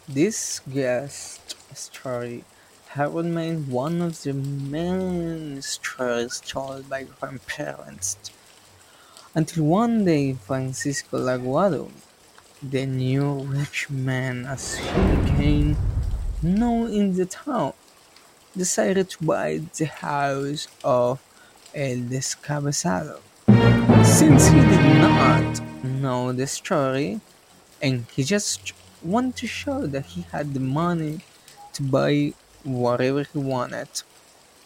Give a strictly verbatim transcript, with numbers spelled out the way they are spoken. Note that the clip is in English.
This guest story had remained one of the many stories told by grandparents until one day Francisco Laguado, the new rich man as he became known in the town, decided to buy the house of El Descabezado. Since he did not know the story, and he just wanted to show that he had the money to buy whatever he wanted.